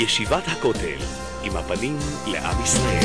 ישיבת הכותל, עם הפנים לעם ישראל.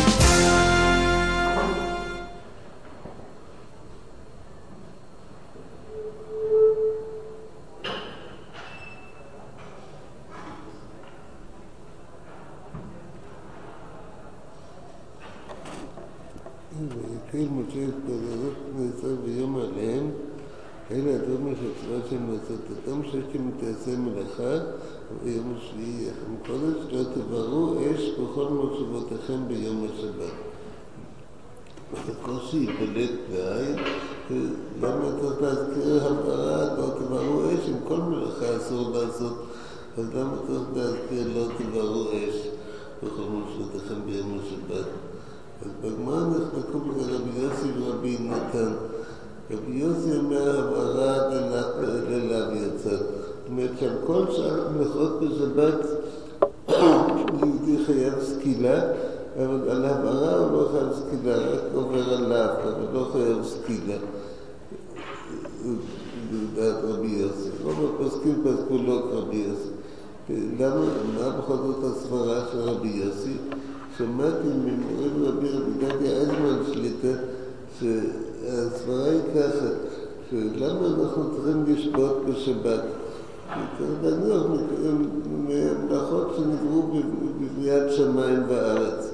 ויקל משה התפללות נעשה ביום עליהם, אלה הדברים שצריך שהם לעשותתם, ששם תעשה מלאכה, ויום השביעי יחם קודש, לא תבערו אש בכל מושבותיכם ביום השבת. הקושי ייפלט בעין, למה צריך להזכיר הבהרה, לא תבערו אש, עם כל מלאכה אסור לעשות, אז למה צריך להזכיר לא תבערו אש בכל מושבותיכם ביום השבת? אז בגמרא נחלקו רבי יוסי ורבי נתן. רבי יוסי אומר הבהרה ללאו יצא. זאת אומרת שעל כל שאר המלאכות בשבת יהודי חייב סקילה, אבל על הבהרה הוא לא חייב סקילה, רק עובר עליו, אבל לא חייב סקילה. לדעת רבי יוסי. רוב הפוסקים פסקו לא כרבי יוסי. למה? מה בכל זאת הסברה של רבי יוסי? שמעתי ממורים רבי גדי אייזמן שליטה שהסברה היא ככה, שלמה אנחנו צריכים לשבות בשבת? צריך להניח ממלאכות שנבראו בבריאת שמיים וארץ.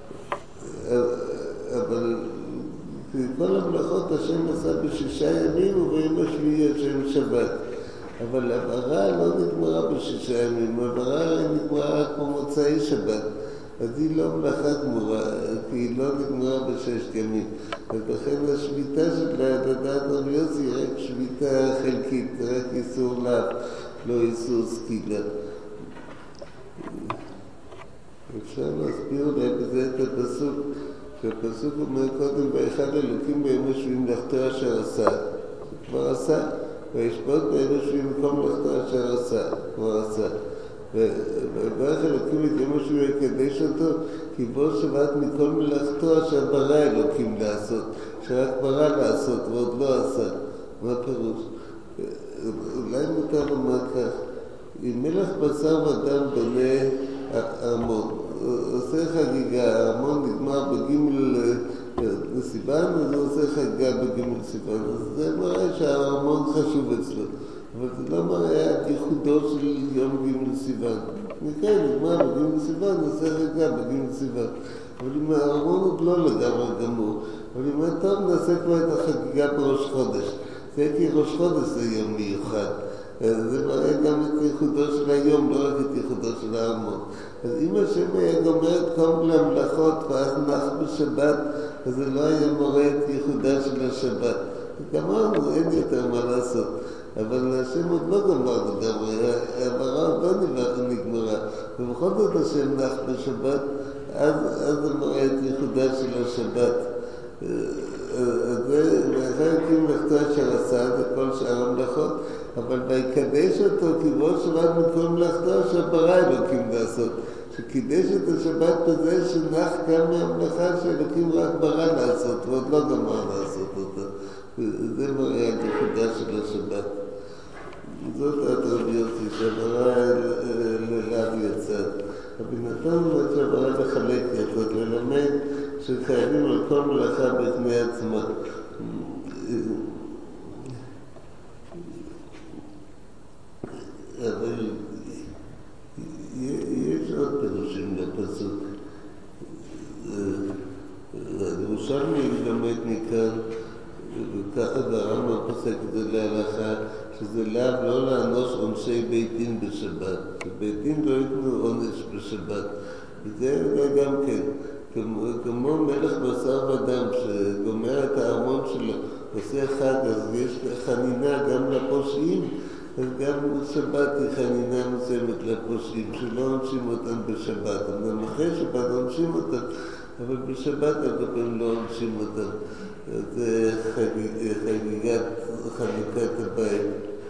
אבל כל המלאכות השם עשה בשישה ימים וביום השביעי השם שבת. אבל הבהרה לא נגמרה בשישה ימים, הבהרה נגמרה רק במוצאי שבת. אז היא לא מלאכה גמורה, כי היא לא נגמרה בשש ימים. ולכן השביתה שלה, לדעת רבי יוסי, היא רק שביתה חלקית, רק איסור לאו, לא איסור סקילה. אפשר להסביר אולי בזה את הפסוק, שהפסוק אומר קודם, ואחד אלוקים ביום השביעי מלאכתו אשר עשה. הוא כבר עשה, וישבות ביום השביעי מקום מלאכתו אשר עשה, כבר עשה. וברך אלוקים את יום השביעי יקדש אותו, כי בו שבת מכל מלאכתו אשר ברא אלוקים לעשות, שרק ברא לעשות ועוד לא עשה. מה פירוש? אולי מותר לומר כך, אם מלך בשר ודם בונה ארמון, עושה חגיגה, הארמון נגמר בגימל סיוון, אז הוא עושה חגיגה בגימל סיוון, אז זה מראה שהארמון חשוב אצלו. אבל זה לא מראה את ייחודו של יום גימל סיוון. מכן, נגמר בגימל סיוון, עושה חגיגה בגימל סיוון. אבל אם הארמון עוד לא לגמרי גמור, אבל אם טוב נעשה כבר את החגיגה בראש חודש. זה כי ראש חודש זה יום מיוחד. זה מראה גם את ייחודו של היום, לא רק את ייחודו של הארמון. אז אם השם היה גומר את כל המלאכות ואז נח בשבת, אז זה לא היה מראה את ייחודה של השבת. גמרנו, אין יותר מה לעשות. אבל השם עוד לא גמר לגמרי, העברה עוד לא נגמרה. ובכל זאת השם נח בשבת, אז זה מראה את ייחודה של השבת. אז זה לאחר אלוקים מלאכתו אשר עשה, זה כל שאר המלאכות, אבל ויקדש אותו כי בו שבת מכל מלאכתו אשר ברא אלוקים לעשות. שקידש את השבת בזה שנח גם מהמלאכה שאלוקים רק ברא לעשות, ועוד לא גמר לעשות אותה. זה מראה את ייחודה של השבת. זאת רבי יוסי שעברה ללאו יצא. רבי נתן אומר שעברה לחלק יצא, ללמד שחייבים על כל מלאכה בפני עצמה. אבל יש עוד פירושים לפסוק. ירושלמי לומד מכאן, וככה הרמב"ם פוסק את זה להלכה, שזה לאו לא לאנוש עונשי בית דין בשבת. בית דין לא ייתנו עונש בשבת. וזה גם כן, כמו מלך בשר ודם שגומר את הארמון שלו, עושה חג, אז יש חנינה גם לפושעים, אז גם שבת היא חנינה מסוימת לפושעים, שלא עונשים אותם בשבת. אמנם אחרי שבת עונשים אותם, אבל בשבת הם לא עונשים אותם. זה חנוכת הבית.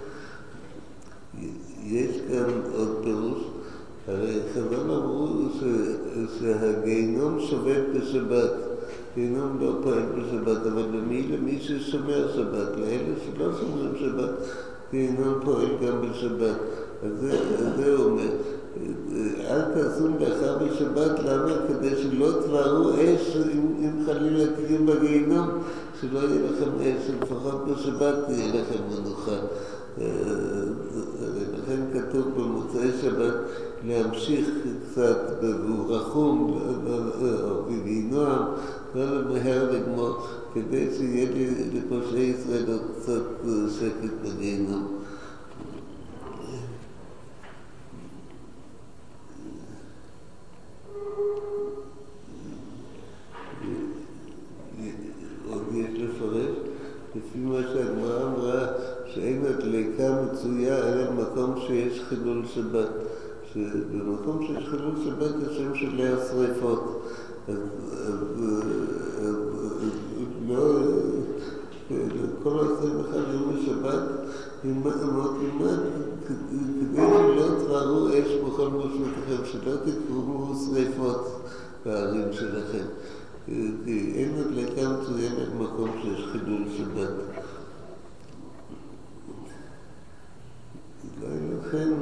יש כאן עוד פירוש, הרי חז"ל אמרו שהגיהינום שובת בשבת. גיהינום לא פועל בשבת, אבל למי ששומר שבת, לאלה שלא שומרים שבת, גיהינום פועל גם בשבת. אז זה אומר. אל תעשו מלאכה בשבת, למה? כדי שלא תבערו אש אם חלילה תהיו בגיהינום, שלא יהיה לכם אש, לפחות בשבת תהיה לכם מנוחה. לכן כתוב במוצאי שבת להמשיך קצת והוא רחום ובנועם, לא למהר לגמור, כדי שיהיה לפושעי ישראל עוד קצת שקט בגיהינום. עוד יש לפרש, לפי מה שהגמרא אמרה, שאין הדלקה מצויה אלא במקום שיש חילול שבת. שבמקום שיש חילול שבת השם של השריפות. אז לא, כל 21 יום לשבת אמות לימד, כדי שלא תבערו אש בכל מושבותיכם, שלא תקרמו שריפות בערים שלכם. כי אין הדלקה מצוינת במקום שיש חילול שבת. לכן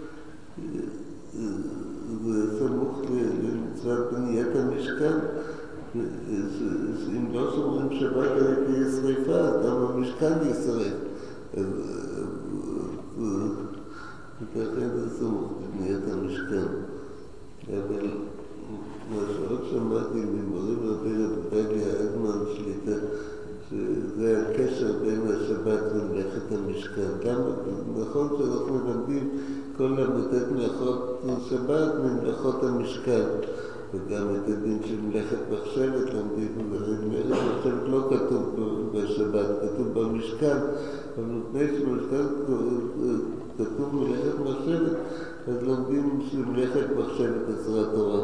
זה סמוך למצוות בניית המשכן, שאם לא שומרים שבת תהיה שריפה, אז גם המשכן ישרף. לכן זה סמוך לבניית המשכן. אבל מה שעוד שמעתי ממורים רבי רבי האדמן שליטה, שזה הקשר בין השבת ומלאכת המשכן. גם נכון שאנחנו מלמדים כל למדת מלאכות שבת ממלאכות המשכן, וגם את הדין של מלאכת מחשבת למדים, מלאכת מחשבת לא כתוב בשבת, כתוב במשכן, אבל לפני שבמשכן כתוב מלאכת מחשבת, אז לומדים שמלאכת מחשבת עשרה תורה.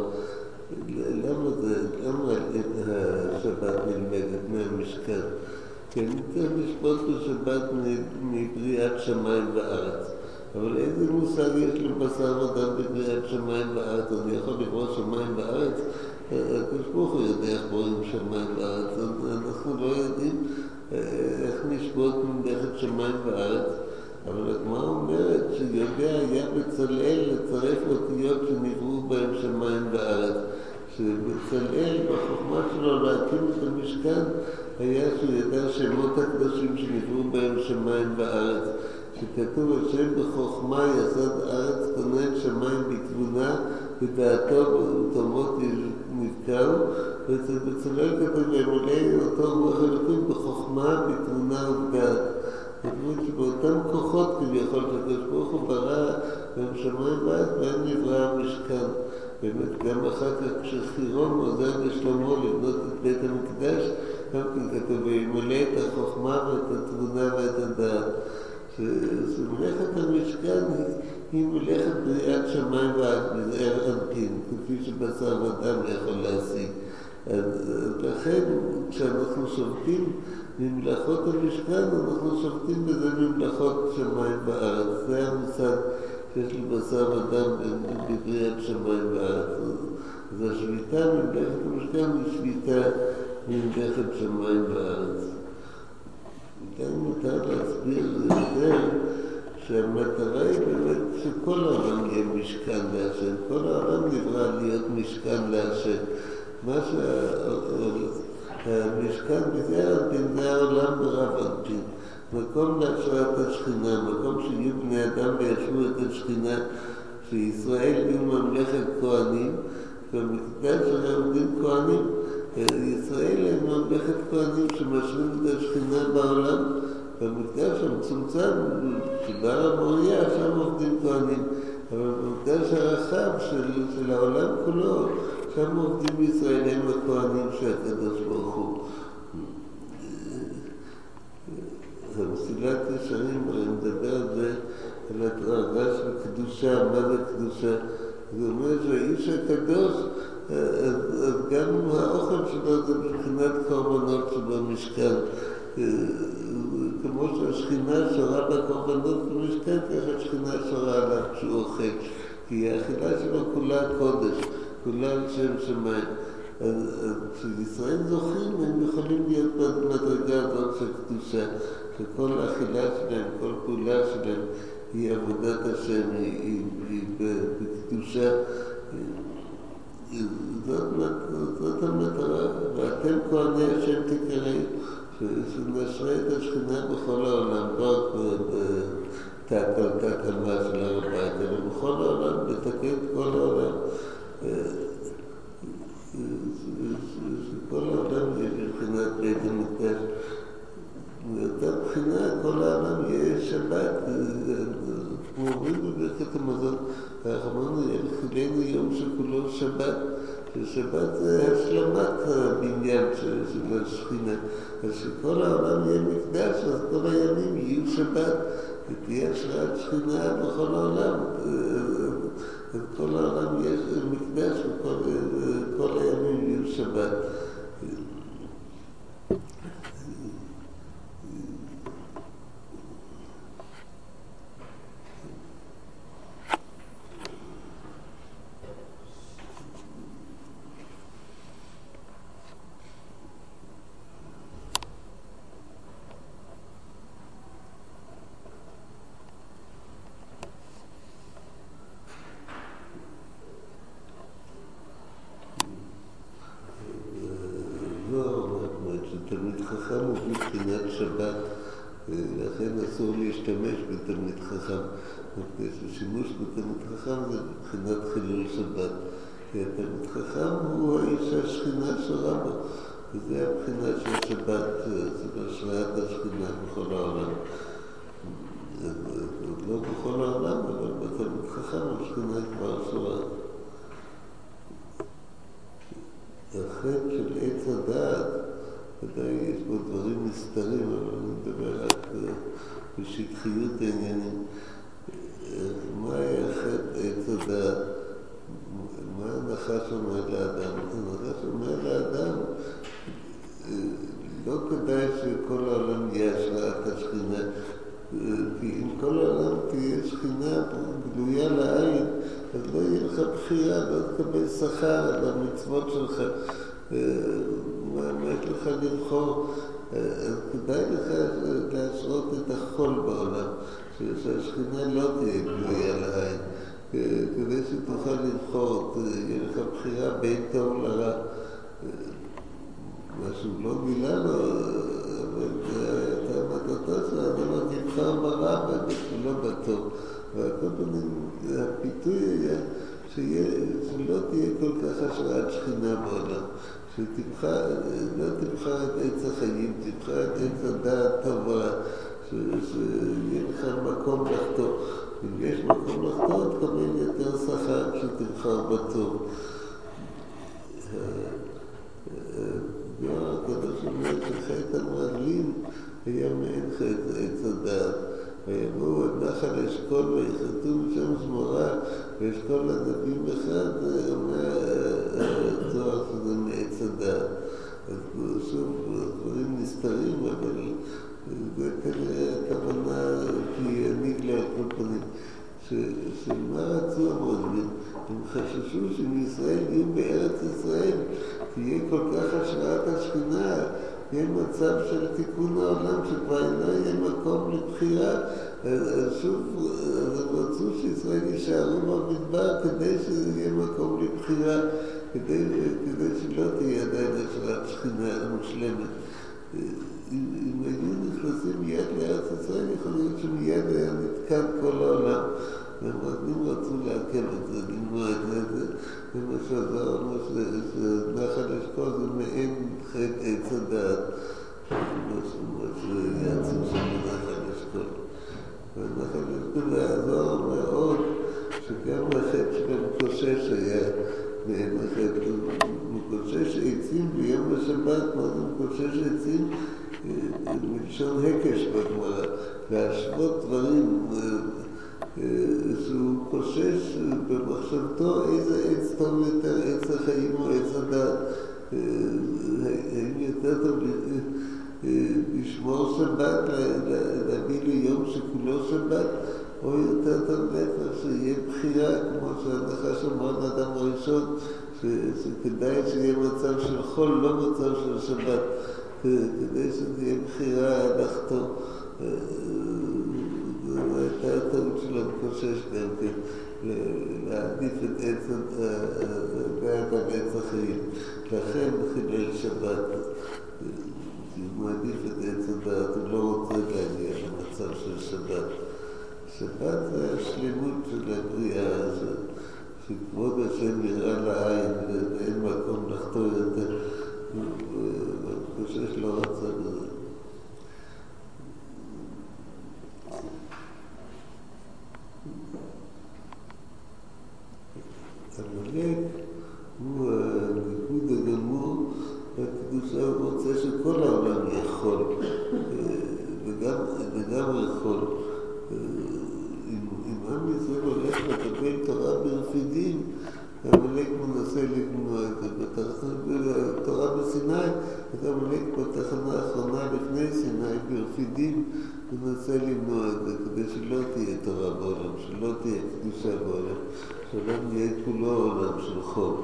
למה השבת נלמדת מהמשכן? כי אני צריך לשפוט בשבת מבריאת שמיים וארץ. אבל איזה מושג יש לבשר ודם בבריאת שמיים וארץ? אני יכול לברוא שמיים וארץ? הקדוש ברוך הוא יודע איך ברואים שמיים וארץ. אנחנו לא יודעים איך נשפוט ממלאכת שמיים וארץ. אבל הגמרא אומרת שיודע היה בצלאל לצרף אותיות שנבראו בהם שמיים וארץ. שבצלאל בחוכמה שלו להקים את המשכן היה שהוא ידע שמות הקדושים שנבראו בהם שמיים וארץ. שכתוב השם בחוכמה יסד ארץ כונן שמיים בתבונה ודעתו בתומות נבקעו, ואצל בצלאל כתוב וימלא אותו רוח אלוקים בחוכמה בתבונה ובדעת. זאת אומרת שבאותם כוחות כביכול שהקדוש ברוך הוא ברא בהם שמיים וארץ בהם נברא המשכן. באמת גם אחר כך כשחירון עוזר לשלמה לבנות את בית המקדש, גם כן כתוב וימלא את החוכמה ואת התבונה ואת הדעת. שמלאכת המשכן היא מלאכת בריאת שמיים וארץ מזער אנפין, כפי שבשר ודם יכול להשיג. אז לכן כשאנחנו שובתים ממלאכות המשכן, אנחנו שובתים בזה ממלאכות שמיים וארץ. זה המושג שיש לבשר ודם בבריאת שמיים וארץ. אז השביתה ממלאכת המשכן היא שביתה ממלאכת שמיים וארץ. גם מותר להסביר יותר שהמטרה היא באמת שכל העולם יהיה משכן להשם. כל העולם נברא להיות משכן להשם. מה שהמשכן בזער אנפין זה העולם ברב אנפין. מקום להשראת השכינה, מקום שיהיו בני אדם וישבו את השכינה, שישראל יהיו ממלכת כהנים, במקדש הרי עומדים כהנים. ישראל הם ממלכת כהנים שמשרים את השכינה בעולם. במקדש המצומצם שבר המוריה, שם עובדים כהנים. אבל במקדש הרחב של העולם כולו, שם עובדים ישראל הם הכהנים שהקדוש ברוך הוא. המסילת ישרים מדבר על זה, על הדרגה של קדושה. מה זה קדושה? זה אומר שהאיש הקדוש, אז גם האוכל שלו זה מבחינת קורבנות שבמשכן. כמו שהשכינה שורה בקורבנות במשכן, ככה השכינה שורה עליו כשהוא אוכל. כי האכילה שלו כולה קודש, כולה על שם שמיים. אז כשישראל זוכים, הם יכולים להיות במדרגה הזאת של קדושה. שכל האכילה שלהם, כל פעולה שלהם היא עבודת השם, היא בקדושה. קדושה. זאת המטרה, ואתם כהני השם תקראי, שנשרה את השכינה בכל העולם, לא רק בתת על מה של הר הבית, אלא בכל העולם, לתקן את כל העולם. שכל העולם יהיה מבחינת בית המקדש. מאותה בחינה כל העולם יהיה שבת, כמו אומרים בברכת המזון, אמרנו, יחילנו יום שכולו שבת, ששבת זה השלמת הבניין של השכינה, אז שכל העולם יהיה מקדש, אז כל הימים יהיו שבת, ותהיה השראת שכינה בכל העולם, אז כל העולם יהיה מקדש, וכל הימים יהיו שבת. תלמיד חכם הוא בבחינת שבת, לכן אסור להשתמש בתלמיד חכם. שימוש בתלמיד חכם זה בבחינת חילול שבת. כי התלמיד חכם הוא האיש השכינה שרה בו, וזה הבחינה של שבת, של השראת השכינה בכל העולם. לא בכל העולם, אבל בתלמיד חכם השכינה כבר שרה. החטא של עץ הדעת, ודאי יש בו דברים נסתרים, אבל אני מדבר רק בשטחיות העניינים. מה היה חטא עץ הדעת? מה הנחש אומר לאדם? הנחש אומר לאדם, לא כדאי שכל העולם יהיה השראת השכינה, כי אם כל העולם תהיה שכינה גלויה לעין, אז לא יהיה לך בחירה, לא תקבל שכר על המצוות שלך. מה יש לך לבחור? אז כדאי לך להשרות את החול בעולם, שהשכינה לא תהיה גלויה לעין, כדי שתוכל לבחור, יהיה לך בחירה בין טוב לרע. משהו לא גילה לו, אבל הייתה מטרתו של האדם תבחר ברע ולא בטוב. והכל פנים, הפיתוי היה שלא תהיה כל כך השראת שכינה בעולם. לא תבחר את עץ החיים, תבחר את עץ הדעת טובה, שיהיה לך מקום לחתור. אם יש מקום לחתור, תקבל יותר שכר כשתבחר בטוב. הקדוש אומר שחטא המרגלים היה מעין חטא עץ הדעת. ויבואו את נחל אשכול ויחרטו משם זמורה, ואשכול הנביאים אחד, אומר זוהר שזה מעץ הדעת. אז שוב, דברים נסתרים, אבל זה כנראה הכוונה כי אני לא כל פנים. שמה רצו המרגלים? הם חששו שמישראל יהיו בארץ ישראל, תהיה כל כך השראת השכינה, יהיה מצב של תיקון העולם, שכבר לא יהיה מקום לבחירה. אז שוב, אז הם רצו שישראל יישארו במדבר כדי שיהיה מקום לבחירה, כדי שלא תהיה עדיין השראת שכינה מושלמת. אם היו נכנסים מיד לארץ ישראל, יכול להיות שמיד היה נתקן כל העולם. והמרגלים רצו לעכב את זה, למנוע את זה. ומה שעזר אומר שנחל אשכול זה מעין חטא עץ הדעת. מה שיעצו שם בנחל אשכול. ונחל אשכול יעזור מאוד שגם החטא של המקושש היה מעין החטא. מקושש עצים ביום השבת, מה זה מקושש עצים? מלשון הקש בגמרא, להשוות דברים שהוא חושש במחשבתו איזה עץ טוב יותר, עץ החיים או עץ הדת. האם יותר טוב לשמור שבת, להביא ליום שכולו שבת, או יותר טוב להפך שיהיה בחירה, כמו שהנחש אמר לאדם הראשון, שכדאי שיהיה מצב של חול, לא מצב של שבת, כדי שתהיה בחירה לחתום. זו הייתה הטעות של המקושש גם כן, להעדיף את עץ, בעד עץ החיים. לכן חילל שבת. הוא מעדיף את עץ הדעת, הוא לא רוצה להגיע למצב של שבת. שבת זה השלימות של הבריאה, שכבוד השם נראה לעין ואין מקום לחתור יותר. הוא חושב לא רצה בזה. המלך הוא הליכוד הגמור והקדושה, הוא רוצה שכל העולם יכול וגם יכול. אם עם ישראל הולך לקבל תורה ברפידים, המלך מנסה למנוע את זה. בתורה בסיני, את המלך בתחנה האחרונה לפני סיני ברפידים מנסה למנוע את זה, כדי שלא תהיה תורה בעולם, שלא תהיה קדושה בעולם, שהעולם יהיה כולו עולם של חול.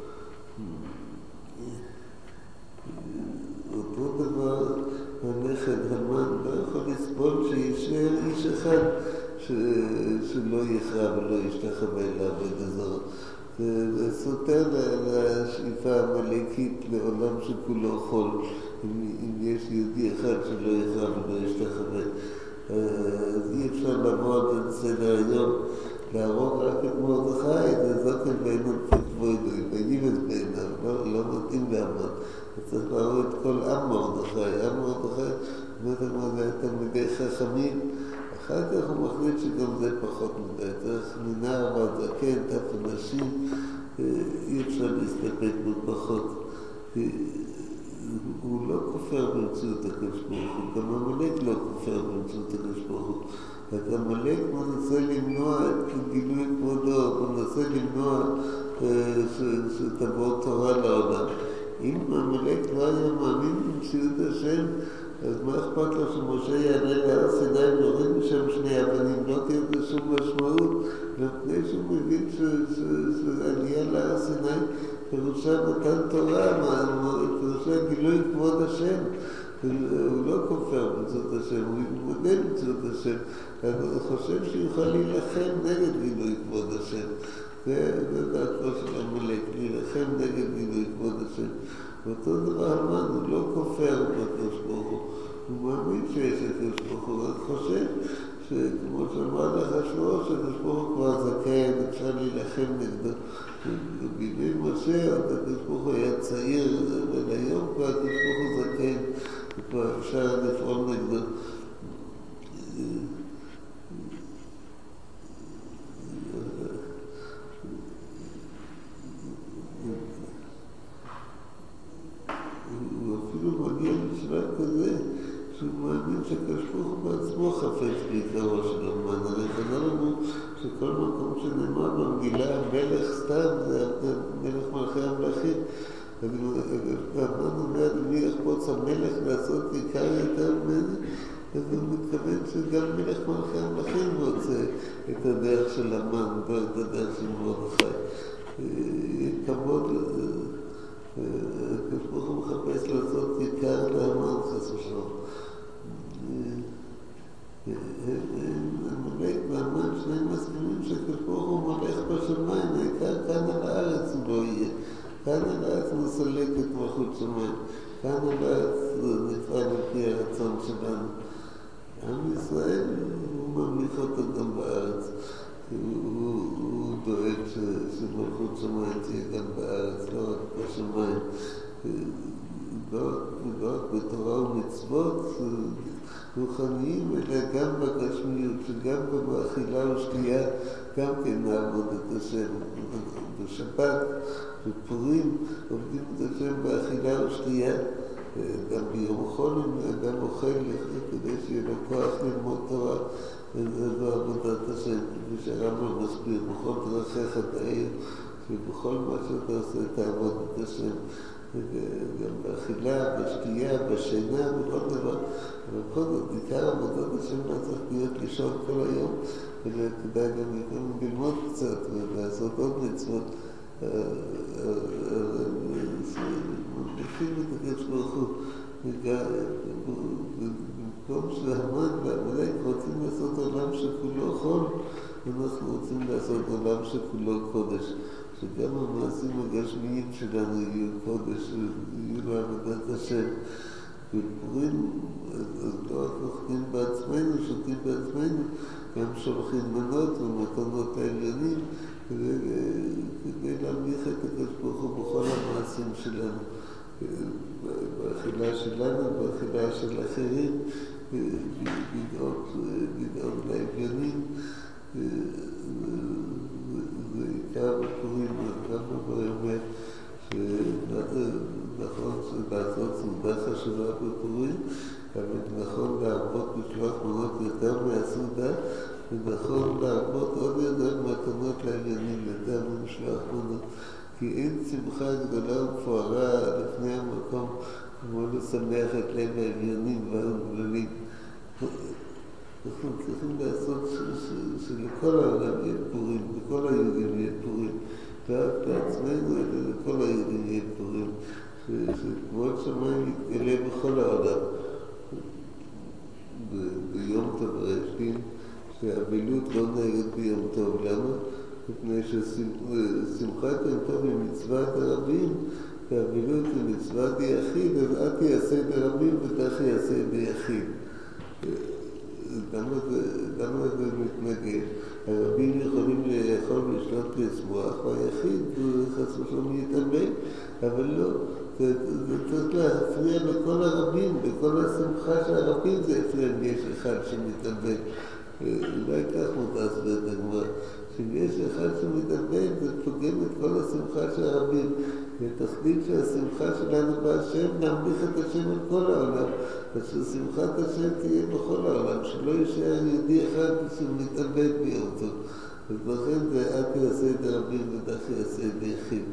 אותו דבר הנכד המן לא יכול לסבול שישאר איש אחד שלא יכרע ולא ישתחווה לעבוד הזר. זה סותר לשאיפה המלאכית לעולם שכולו חול. אם יש יהודי אחד שלא יכרע ולא ישתחווה, אז אי אפשר לעמוד על סדר היום, להרוג רק את מרדכי, זה זוקן בעיניו פתבוידוי, ויבד בעיניו, לא מתאים לעמוד. צריך להרוג את כל עם מרדכי. עם מרדכי, זה תלמידי חכמים. אחר כך הוא מחליט שגם זה פחות מדי. צריך מנער ועד זקן, טף אנשים, אי אפשר להסתפק בפחות. הוא לא כופר במציאות הקדוש ברוך הוא, גם המלך לא כופר במציאות הקדוש ברוך הוא. רק המלך מנסה למנוע את גילוי כבודו, הוא מנסה למנוע שתבוא תורה לעולם. אם המלך לא היה מאמין במציאות השם, אז מה אכפת לו שמשה יעלה להר סיני ויוריד משם שני אבנים? לא תהיה לזה שום משמעות, מפני שהוא מבין שעלייה להר סיני פירושה מתן תורה, פירושה גילוי כבוד השם. הוא לא כופר במציאות השם, הוא מתמודד במציאות השם. הוא חושב שיוכל להילחם נגד גילוי כבוד השם. זה דעתו של המלך, להילחם נגד גילוי כבוד השם. ואותו דבר המן, הוא לא כופר בקדוש ברוך הוא. הוא מאמין שיש הקדוש ברוך הוא, רק חושב שכמו שאמר לך אחשוורוש, הקדוש ברוך הוא כבר זכאי, אפשר להילחם נגדו. בימי משה, הקדוש ברוך הוא היה צעיר, אבל היום כבר הקדוש ברוך הוא זכאי, וכבר אפשר לפעול נגדו. הוא אפילו מגיע לשלב כזה שהוא מאמין שהקדוש ברוך הוא בעצמו חפץ בעיקרו של המן. הרי חזר לנו שכל מקום שנאמר במגילה המלך סתם זה מלך מלכי המלכים. המן אומר למי יחפוץ המלך לעשות עיקר יותר ממני, אז הוא מתכוון שגם מלך מלכי המלכים רוצה את הדרך של המן ואת הדרך של מרדכי. כבוד הקדוש ברוך הוא מחפש לעשות עיקר להמן חס ושלום. המלך והמן שניהם מסכימים שהקדוש ברוך הוא מלך בשמיים, העיקר כאן על הארץ הוא לא יהיה. כאן על הארץ מסלק את מלכות שמיים. כאן על הארץ נפעל לפי הרצון שלנו. עם ישראל הוא ממליך אותו גם בארץ. הוא דואג שמלכות שמיים תהיה גם בארץ, לא רק בשמיים. לא רק בתורה ומצוות רוחניים, אלא גם בגשמיות, שגם באכילה ושתייה גם כן נעבוד את השם. בשבת, בפורים, עובדים את השם באכילה ושתייה. גם ביום חול, גם אוכל כדי שיהיה לו כוח ללמוד תורה. זו עבודת השם, כפי שהרמב"ם מסביר, בכל דרכיך תאיר, שבכל מה שאתה עושה תעבוד את השם. גם באכילה, בשתייה, בשינה, בכל דבר. אבל כל זאת, עיקר עבודת השם לא צריך להיות לישון כל היום, אלא כדאי גם ללמוד קצת ולעשות עוד מצוות. מלכים את הקדוש ברוך הוא. במקום שהמן והמלך רוצים לעשות עולם שכולו חול, אנחנו רוצים לעשות עולם שכולו קודש, שגם המעשים הגשמיים שלנו יהיו קודש, יהיו לעבודת השם. בפורים, אז לא רק אוכלים בעצמנו, שותים בעצמנו, גם שולחים מנות ומתנות לעליונים, כדי להמליך את הקדוש ברוך הוא בכל המעשים שלנו. באכילה שלנו, באכילה של אחרים, לדאוג לעליונים. זה עיקר בפורים, גם אומר שנכון לעשות סעודה חשובה בפורים, אבל נכון להרבות בשלוח מנות יותר מהסעודה, ונכון להרבות עוד יותר מתנות לעליונים, יותר משלוח מנות. כי אין שמחה גדולה ומפוארה לפני המקום כמו לשמח את לב העליונים והגדולים. אנחנו צריכים לעשות שלכל העולם יהיה פורים, לכל היהודים יהיה פורים, רק לעצמנו אלא לכל היהודים יהיה פורים, שכבוד שמיים יתגלה בכל העולם. ביום טוב הרשתין, שהאבילות לא נהגת ביום טוב. למה? מפני ששמחת יום טוב היא מצוות הרבים, והאבילות היא מצוות יחיד, אז את יעשה ברבים ותך יעשה ביחיד. למה זה מתנגד? הרבים יכולים לאכול ולשלוט לשמוח, והיחיד חס ושלום יתאבל, אבל לא. זה צריך להפריע לכל הרבים, בכל השמחה של הרבים זה הפריע אם יש אחד שמתאבל. אולי כך מותסבר את הגמרא, שאם יש אחד שמתאבל זה פוגם את כל השמחה של הרבים. התכלית שהשמחה שלנו בהשם להמליך את השם על כל העולם, וששמחת השם תהיה בכל העולם, שלא יישאר יהודי אחד שמתאבד ביום טוב. אז לכן זה את יעשה את הרבים ודך יעשה את היחיד.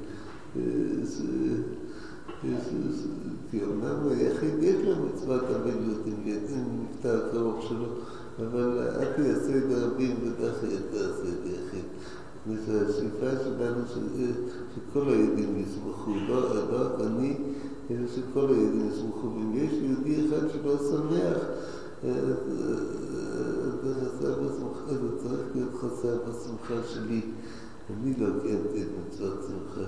כי אומנם היחיד יש לו מצוות אבלות אם נפטר קרוב שלו, אבל את יעשה את הרבים ודך יעשה את היחיד. השאיפה שלנו שכל היהודים ישמחו, לא רק אני, אלא שכל היהודים ישמחו. ואם יש יהודי אחד שלא שמח, זה צריך להיות חסר בשמחה שלי. אני לא קיימתי את מצוות שמחה.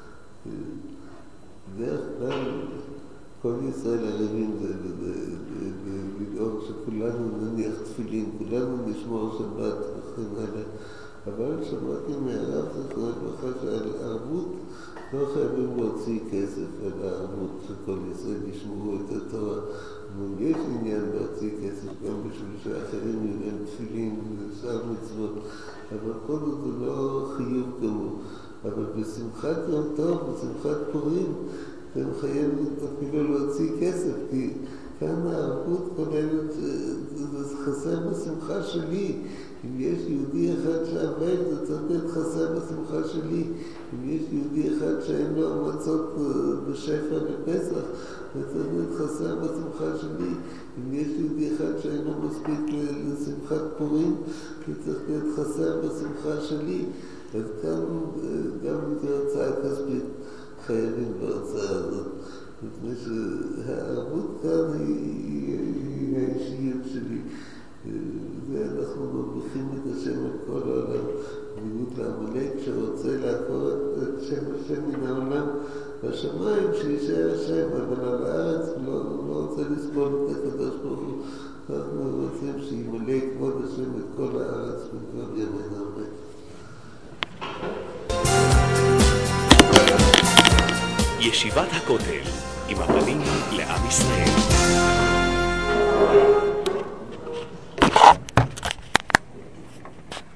בדרך כלל כל ישראל ערבים זה לדאוג שכולנו נניח תפילין, כולנו נשמור שבת וכן הלאה. אבל שמעתי מהרב זכרונו לברכה שעל ערבות לא חייבים להוציא כסף על הערבות, שכל ישראל ישמרו את התורה. אבל יש עניין להוציא כסף גם בשביל שאחרים יהיו תפילין ושאר מצוות, אבל כל זה לא חיוב גמור. אבל בשמחת יום טוב, בשמחת פורים, זה מחייב אפילו להוציא כסף, כי כאן הערבות כוללת, זה חסר בשמחה שלי. אם יש יהודי אחד שעבד, זה צריך להיות חסר בשמחה שלי. אם יש יהודי אחד שאין לו מצות בשפע לפסח, זה צריך להיות חסר בשמחה שלי. אם יש יהודי אחד שאין לו מספיק לשמחת פורים, זה צריך להיות חסר בשמחה שלי. אז כאן גם זו הוצאה כספית חייבים בהוצאה הזאת. מפני שהערבות כאן היא האישיות שלי. ואנחנו מרוויחים את השם על כל העולם. בניגוד לעמלק שרוצה לעקור את שם השם מן העולם בשמיים, שישאר השם, אבל על הארץ לא רוצה לסבול את הקדוש ברוך הוא. אנחנו רוצים שימלא כבוד השם את כל הארץ וכל ימינו אמן. ישיבת הכותל עם הפנים לעם ישראל.